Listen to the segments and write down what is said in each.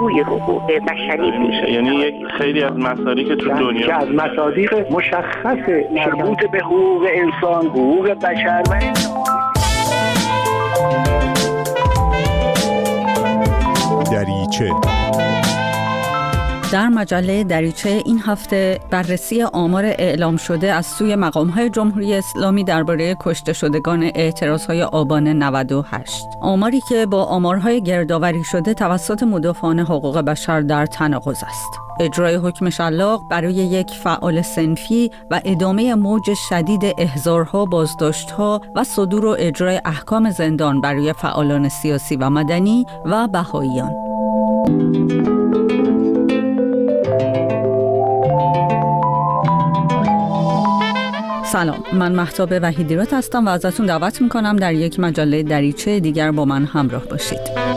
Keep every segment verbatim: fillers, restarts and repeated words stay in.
توی حقوق بشری میشه. یعنی یک خیلی از مصادیق که تو دنیا که از مصادیق مشخص مربوط به حقوق انسان، حقوق بشر و دریچه. در مجله دریچه این هفته بررسی آمار اعلام شده از سوی مقام‌های جمهوری اسلامی درباره کشته شدگان اعتراض‌های آبان نود و هشت. آماری که با آمارهای گردآوری شده توسط مدافعان حقوق بشر در تناقض است. اجرای حکم شلاق برای یک فعال صنفی و ادامه موج شدید احضارها، بازداشت‌ها و صدور و اجرای احکام زندان برای فعالان سیاسی و مدنی و بهائیان. سلام، من مهتاب وحیدیرات هستم و ازتون دعوت میکنم در یک مجله دریچه دیگر با من همراه باشید.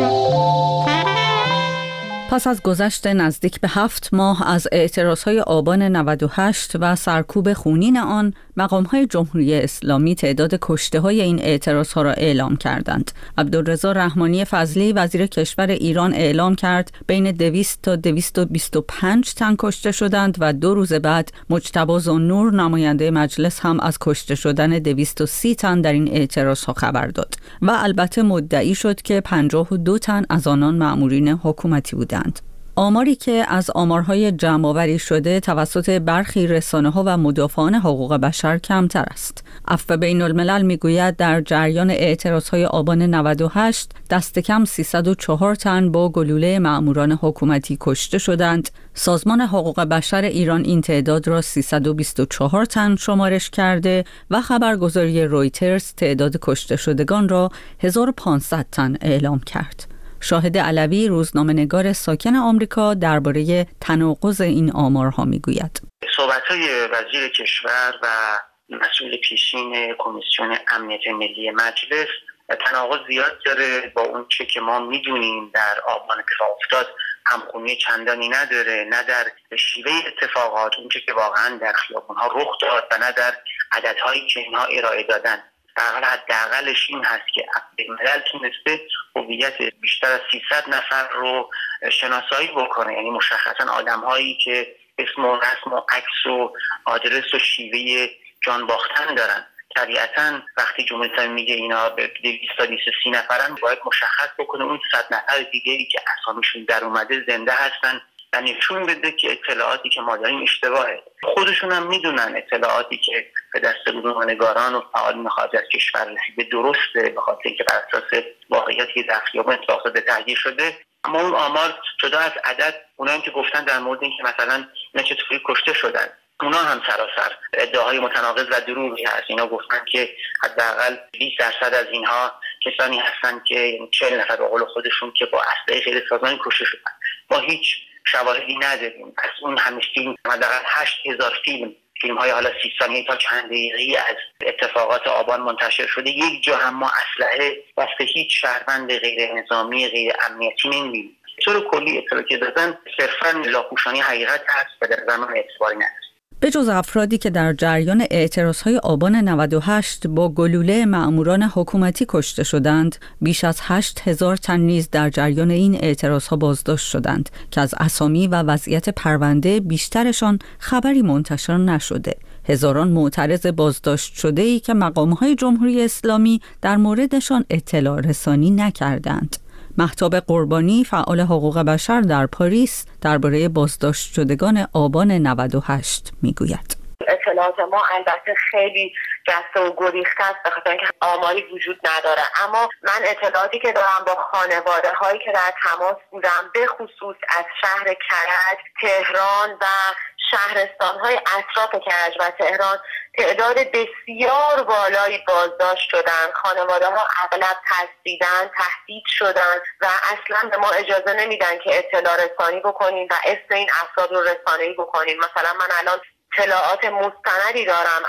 پس از گذشت نزدیک به هفت ماه از اعتراضهای آبان نود و هشت و سرکوب خونین آن، مقام‌های جمهوری اسلامی تعداد کشته‌های این اعتراضها را اعلام کردند. عبدالرضا رحمانی فضلی وزیر کشور ایران اعلام کرد بین دویست تا دویست و بیست و پنج تن کشته شدند و دو روز بعد مجتبی ذوالنور نماینده مجلس هم از کشته شدن دویست و سی تن در این اعتراضها خبر داد و البته مدعی شد که پنجاه و دو تن از آنان مأمورین حکومتی بودند. آماری که از آمارهای جمع‌آوری شده توسط برخی رسانه‌ها و مدافعان حقوق بشر کمتر است. عفو بین الملل میگوید در جریان اعتراضهای آبان نود و هشت دست کم سیصد و چهار تن با گلوله مأموران حکومتی کشته شدند. سازمان حقوق بشر ایران این تعداد را سیصد و بیست و چهار تن شمارش کرده و خبرگزاری رویترز تعداد کشته شدگان را هزار و پانصد تن اعلام کرد. شاهد علوی روزنامه‌نگار ساکن آمریکا درباره تناقض این آمارها میگوید. صحبت‌های وزیر کشور و مسئول پیشین کمیسیون امنیت ملی مجلس تناقض زیاد داره با اون چه که ما میدونیم در آبان اتفاق افتاد، همخونی چندانی نداره، نه در شیوه اتفاقات اون چه که واقعا در خیابون‌ها رخ داد و نه در عددهایی که اینها ارائه دادن. حداقل حداقلش این هست که ملل تونسته هویت بیشتر از سیصد نفر رو شناسایی بکنه، یعنی مشخصا آدم‌هایی که اسم و رسم و عکس و آدرس و شیوه جان باختن دارن. طبیعتاً وقتی جمهوری اسلامی میگه اینا به دویست تا دویست و سی نفرن، باید مشخص بکنه اون صد نفر دیگه‌ای که اسامیشون در اومده زنده هستن و نشون بده که اطلاعاتی که ما داریم اشتباهه. خودشون هم میدونن اطلاعاتی که به دست روزنامه‌نگاران و فعالین خارج از کشور رسیده درسته، به خاطر اینکه بر اساس واقعیتی در خیابون اتفاق افتاده تهیه شده. اما اون آمار جدا از عدد، اونایی که گفتن در مورد اینکه مثلا اینا چطوری کشته شدن، اونا هم سراسر ادعاهای متناقض و دروغی هست. اینا گفتن که حداقل بیست درصد از اینها کسانی هستن که چهل نفر به قول خودشون که با اسلحه غیر سازمانی کشته شدن. ما هیچ شواهدی نداریم. از اون همه فیلم، حداقل هشت هزار فیلم فیلم های حالا سی ثانیه‌ای تا چند دقیقه‌ای از اتفاقات آبان منتشر شده، یک جا هم ما اسلحه واسه هیچ شهروند غیر نظامی غیر امنیتی نمی‌بینیم. به طور کلی اطلاعی که دادن صرفاً لاپوشانی حقیقت هست و در زمان اعتباری نداره. به جز افرادی که در جریان اعتراضهای آبان نود و هشت با گلوله مأموران حکومتی کشته شدند، بیش از هشت هزار تن نیز در جریان این اعتراضها بازداشت شدند که از اسامی و وضعیت پرونده بیشترشان خبری منتشر نشده. هزاران معترض بازداشت شده‌ای که مقام‌های جمهوری اسلامی در موردشان اطلاع رسانی نکردند. مهتاب قربانی فعال حقوق بشر در پاریس درباره بازداشت شدگان آبان نود و هشت میگوید. اطلاعات ما البته خیلی جسته و گریخته است به خاطر اینکه آماری وجود نداره، اما من اطلاعاتی که دارم با خانواده هایی که در تماس بودم، به خصوص از شهر کرج، تهران و شهرستان های اطراف کرج و تهران، تعداد بسیار بالایی بازداشت شدن. خانواده ها اغلب ترسیدن، تهدید شدن و اصلا به ما اجازه نمیدن که اطلاع رسانی بکنیم و اسم این افراد رو رسانه‌ای بکنیم. مثلا من الان اطلاعات مستندی دارم از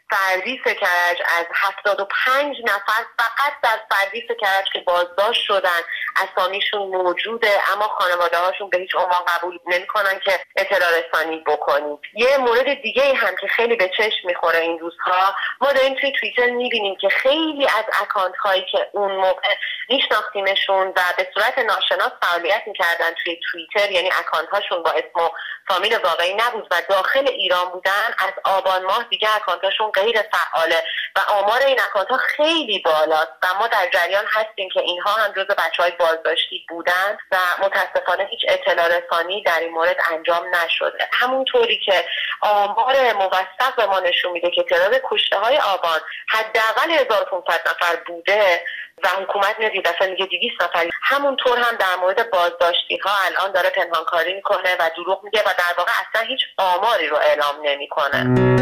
فردیس کرج از هفتاد و پنج نفر فقط در فردیس کرج که بازداشت شدن اسامیشون موجوده، اما خانواده هاشون به هیچ عنوان قبول نمی‌کنن که اطلاع رسانی بکنید. یه مورد دیگه هم که خیلی به چشم میخوره این روزها، ما داریم توی توییتر میبینیم که خیلی از اکانت هایی که اون موقع میشناختیمشون و به صورت ناشناس فعالیت میکردن توی توییتر، یعنی اکانت هاشون با اسم و فامیل واقعی نبود و داخل ایران بودن، از آبان ماه دیگه اکانت هاشون غیر فعاله و آمار این اکانت ها خیلی بالاست و ما در جریان هستیم که اینها هم جزو بچهای بازداشتی بودن و متاسفانه هیچ اطلاع رسانی در این مورد انجام نشده. همونطوری که آمار موثق به ما نشون میده که تعداد کشته های آبان حداقل هزار و پانصد نفر بوده و حکومت میاد یه دفعه میگه دویست نفر، همونطور هم در مورد بازداشتی ها الان داره پنهانکاری میکنه و دروغ میگه و در واقع اصلا هیچ آماری رو اعلام نمیکنه.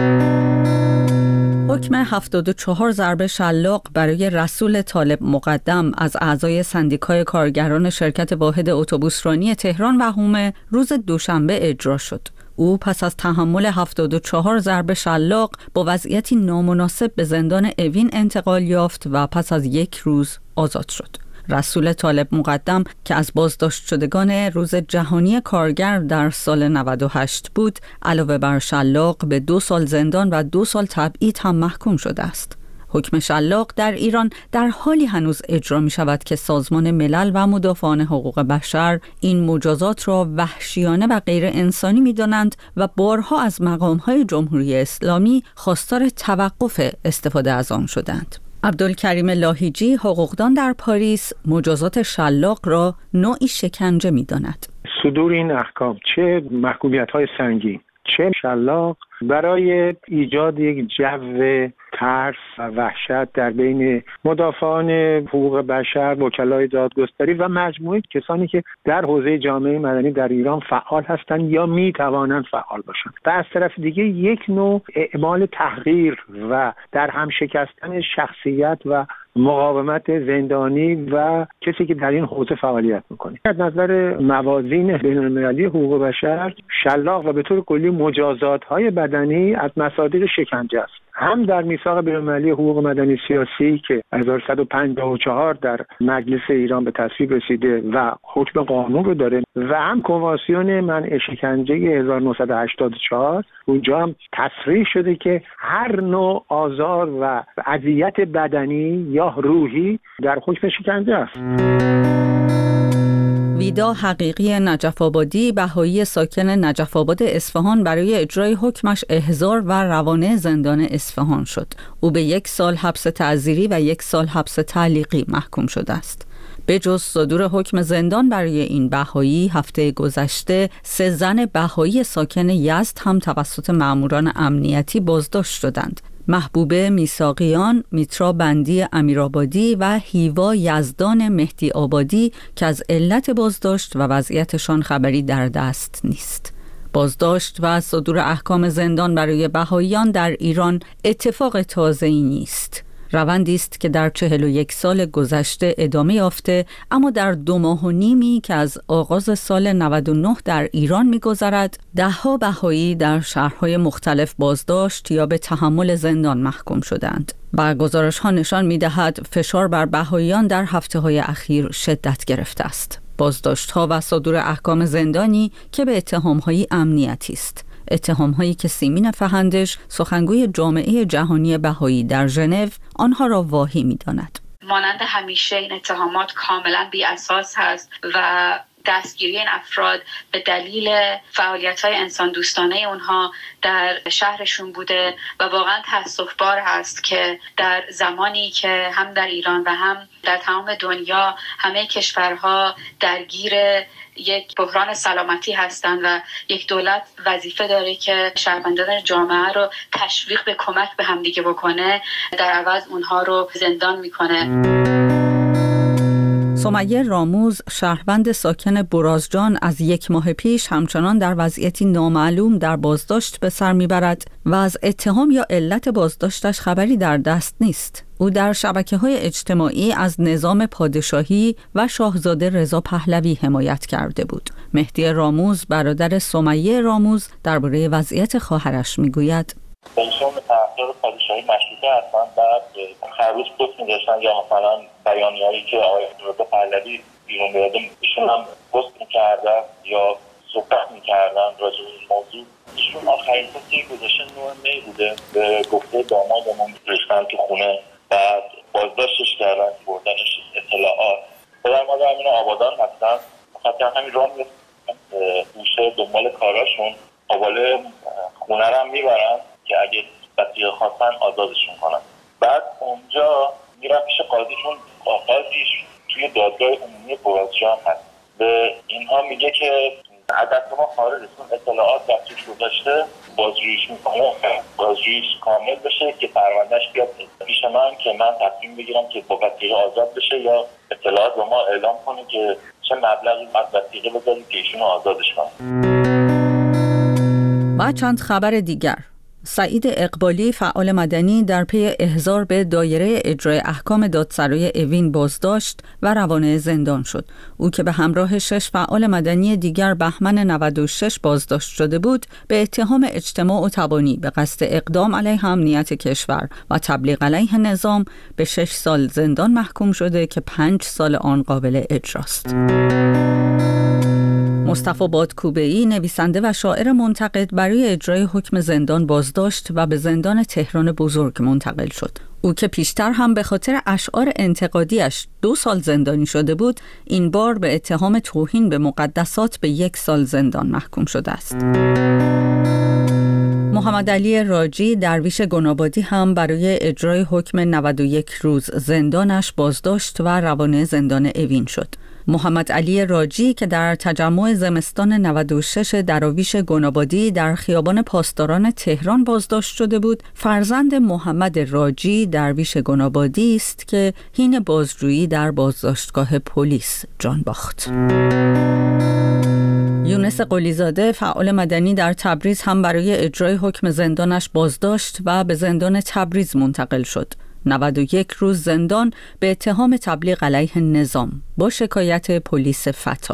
حکم هفتاد و چهار ضرب شلاق برای رسول طالب مقدم از اعضای سندیکای کارگران شرکت واحد اتوبوسرانی تهران و حومه روز دوشنبه اجرا شد. او پس از تحمل هفتاد و چهار ضرب شلاق با وضعیتی نامناسب به زندان اوین انتقال یافت و پس از یک روز آزاد شد. رسول طالب مقدم که از بازداشت شدگان روز جهانی کارگر در سال نود و هشت بود، علاوه بر شلاق به دو سال زندان و دو سال تبعید هم محکوم شده است. حکم شلاق در ایران در حالی هنوز اجرا می شود که سازمان ملل و مدافعان حقوق بشر این مجازات را وحشیانه و غیر انسانی می دانند و بارها از مقام‌های جمهوری اسلامی خواستار توقف استفاده از آن شدند. عبدالکریم لاهیجی، حقوقدان در پاریس، مجازات شلاق را نوعی شکنجه می داند. صدور این احکام، چه محکومیت‌های سنگین چه شلاق، برای ایجاد یک جو ترس و وحشت در بین مدافعان حقوق بشر، وکلای دادگستری و مجموعه کسانی که در حوزه جامعه مدنی در ایران فعال هستند یا می توانند فعال باشند. و از طرف دیگه یک نوع اعمال تحقیر و در هم شکستن شخصیت و مقاومت زندانی و کسی که در این حوزه فعالیت میکنه. از نظر موازین بین‌المللی حقوق بشر، شلاق و به طور کلی مجازات‌های بدنی از مصادیق شکنجه است. هم در میثاق بین‌المللی حقوق مدنی سیاسی که هزار و صد و پنجاه و چهار در مجلس ایران به تصویب رسیده و حکم قانون رو داره و هم کنوانسیون منع شکنجه هزار و نهصد و هشتاد و چهار، اونجا هم تصریح شده که هر نوع آزار و اذیت بدنی یا روحی در حکم شکنجه است. ویدا حقیقی نجف آبادی، بهایی ساکن نجف آباد اصفهان، برای اجرای حکمش احضار و روانه زندان اصفهان شد. او به یک سال حبس تعزیری و یک سال حبس تعلیقی محکوم شده است. به جز صدور حکم زندان برای این بهایی، هفته گذشته سه زن بهایی ساکن یزد هم توسط ماموران امنیتی بازداشت شدند. محبوبه میثاقیان، میترا بندی امیرآبادی و هیوا یزدان مهدی آبادی که از علت بازداشت و وضعیتشان خبری در دست نیست. بازداشت و صدور احکام زندان برای بهاییان در ایران اتفاق تازه‌ای نیست. روندی است که در چهل و یک سال گذشته ادامه یافته، اما در دو ماه و نیمی که از آغاز سال نود و نه در ایران می‌گذرد، ده‌ها بهایی در شهرهای مختلف بازداشت یا به تحمل زندان محکوم شدند. و گزارش‌ها نشان می‌دهد فشار بر بهاییان در هفته‌های اخیر شدت گرفته است. بازداشت‌ها و صدور احکام زندانی که به اتهام‌های امنیتی است. اتهام‌هایی که سیمین فهندش، سخنگوی جامعه جهانی بهایی در ژنو، آنها را واهی می‌داند. مانند همیشه این اتهامات کاملا بی اساس هست و دستگیری این افراد به دلیل فعالیت‌های انسان دوستانه اونها در شهرشون بوده و واقعا تأسف‌بار هست که در زمانی که هم در ایران و هم در تمام دنیا همه کشورها درگیر یک بحران سلامتی هستند و یک دولت وظیفه داره که شهروندان جامعه رو تشویق به کمک به همدیگه بکنه، در عوض اونها رو زندان میکنه. سمیه راموز، شهروند ساکن برازجان، از یک ماه پیش همچنان در وضعیتی نامعلوم در بازداشت به سر میبرد و از اتهام یا علت بازداشتش خبری در دست نیست. او در شبکه‌های اجتماعی از نظام پادشاهی و شاهزاده رضا پهلوی حمایت کرده بود. مهدی راموز، برادر سمیه راموز، درباره وضعیت خواهرش میگوید: ایشون طرفدار پادشاهی مشروطه هستن، بعد هر روز پست می‌ذاشتن یا مثلا بیانیه‌ای که آقای رضا پهلوی بیرون می‌داده ایشون هم پست می‌کردن یا صحبت می‌کردن راجع به این موضوع. ایشون آخرین پستی که گذاشتن نور می بوده به گفته دامادمون رفتن تو خونه، بعد بازداشتش کردن، بردنش اطلاعات. پدر مادر همین آبادان هستن، خاطر همین راه می‌رسن گوشه دنبال کاراشون، حواله خونه رو هم میبرن که اگه بسیار خواستن آزادشون کنن. بعد اونجا میرن پیش قاضیشون، قاضیش توی دادگاه عمومی برازجان هست، به اینها میگه که عدد ما خارجتون اطلاعات دستش گذاشته، بازجوییش میکنه، بازجوییش کامل بشه که پروندهش بیاد پیش من که من تصمیم بگیرم که با وثیقه آزاد بشه یا اطلاعات به ما اعلام کنه که چه مبلغی باید وثیقه بذارید که ایشونو آزادش کنه. و چند خبر دیگر. سعید اقبالی فعال مدنی در پی احضار به دایره اجرای احکام دادسرای اوین بازداشت و روانه زندان شد. او که به همراه شش فعال مدنی دیگر بهمن نود و شش بازداشت شده بود، به اتهام اجتماع و تبانی به قصد اقدام علیه امنیت کشور و تبلیغ علیه نظام به شش سال زندان محکوم شده که پنج سال آن قابل اجراست. مصطفی بادکوبه‌ای نویسنده و شاعر منتقد برای اجرای حکم زندان بازداشت و به زندان تهران بزرگ منتقل شد. او که پیشتر هم به خاطر اشعار انتقادیش دو سال زندانی شده بود، این بار به اتهام توهین به مقدسات به یک سال زندان محکوم شده است. محمد علی راجی درویش گنابادی هم برای اجرای حکم نود و یک روز زندانش بازداشت و روانه زندان اوین شد. محمد علی راجی که در تجمع زمستان نود و شش دراویش گنابادی در خیابان پاسداران تهران بازداشت شده بود، فرزند محمد راجی درویش گنابادی است که حین بازجویی در بازداشتگاه پلیس جان باخت. یونس قلیزاده فعال مدنی در تبریز هم برای اجرای حکم زندانش بازداشت و به زندان تبریز منتقل شد. نود و یک روز زندان به اتهام تبلیغ علیه نظام با شکایت پلیس فتا.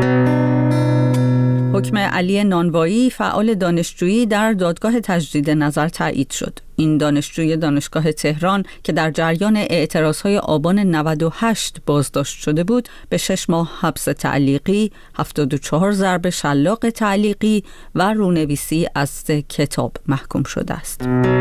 حکم علی نانوایی فعال دانشجویی در دادگاه تجدید نظر تایید شد. این دانشجوی دانشگاه تهران که در جریان اعتراضهای آبان نود و هشت بازداشت شده بود، به شش ماه حبس تعلیقی، هفتاد و چهار ضرب شلاق تعلیقی و رونویسی از سه کتاب محکوم شده است.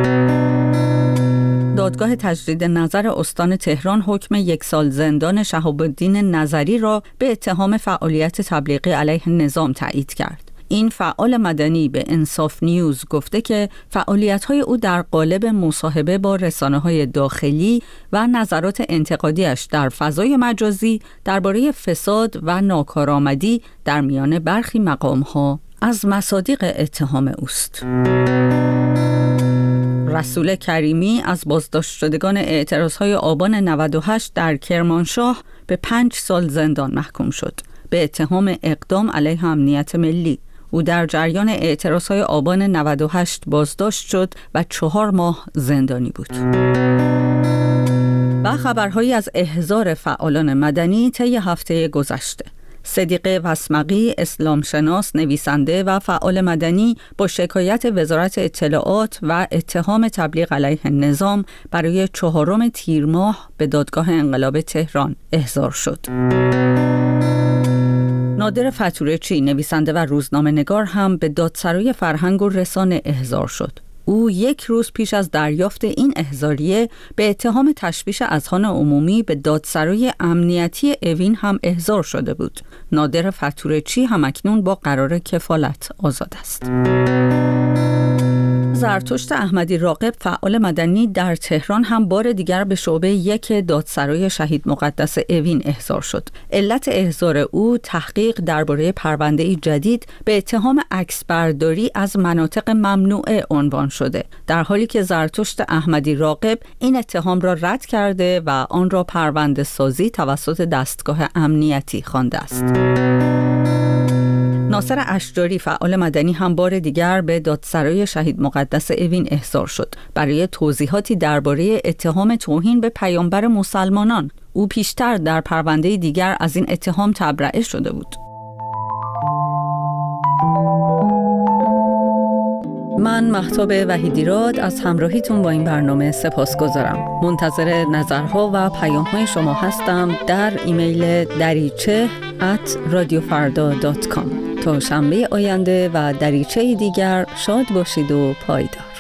دادگاه تجدید نظر استان تهران حکم یک سال زندان شهاب الدین نظری را به اتهام فعالیت تبلیغی علیه نظام تایید کرد. این فعال مدنی به انصاف نیوز گفته که فعالیت‌های او در قالب مصاحبه با رسانه‌های داخلی و نظرات انتقادیش در فضای مجازی درباره فساد و ناکارآمدی در میان برخی مقام‌ها از مصادیق اتهام اوست. رسول کریمی از بازداشت شدگان اعتراضهای آبان نود و هشت در کرمانشاه به پنج سال زندان محکوم شد به اتهام اقدام علیه امنیت ملی. او در جریان اعتراضهای آبان نود و هشت بازداشت شد و چهار ماه زندانی بود. و خبرهایی از احضار فعالان مدنی طی هفته گذشته. صدیقه وسمقی، اسلام شناس، نویسنده و فعال مدنی با شکایت وزارت اطلاعات و اتهام تبلیغ علیه نظام برای چهارم تیر ماه به دادگاه انقلاب تهران احضار شد. نادر فتورچی، نویسنده و روزنامه‌نگار هم به دادسرای فرهنگ و رسانه احضار شد. او یک روز پیش از دریافت این احضاریه به اتهام تشویش اذهان عمومی به دادسرای امنیتی اوین هم احضار شده بود. نادر فتورچی هم اکنون با قرار کفالت آزاد است. زرتشت احمدی راقب فعال مدنی در تهران هم بار دیگر به شعبه یک دادسرای شهید مقدس اوین احضار شد. علت احضار او تحقیق درباره پرونده‌ای جدید به اتهام عکسبرداری از مناطق ممنوعه عنوان شده، در حالی که زرتشت احمدی راقب این اتهام را رد کرده و آن را پرونده سازی توسط دستگاه امنیتی خوانده است. ناصر اشجاری فعال مدنی هم بار دیگر به دادسرای شهید مقدس اوین احضار شد برای توضیحاتی درباره اتهام توهین به پیامبر مسلمانان. او پیشتر در پرونده دیگر از این اتهام تبرئه شده بود. من مهتاب وحیدیراد از همراهیتون با این برنامه سپاسگزارم. منتظر نظرها و پیام‌های شما هستم در ایمیل دریچه ات رادیو فردا دات کام. تا شنبه آینده و دریچه دیگر شاد باشید و پایدار.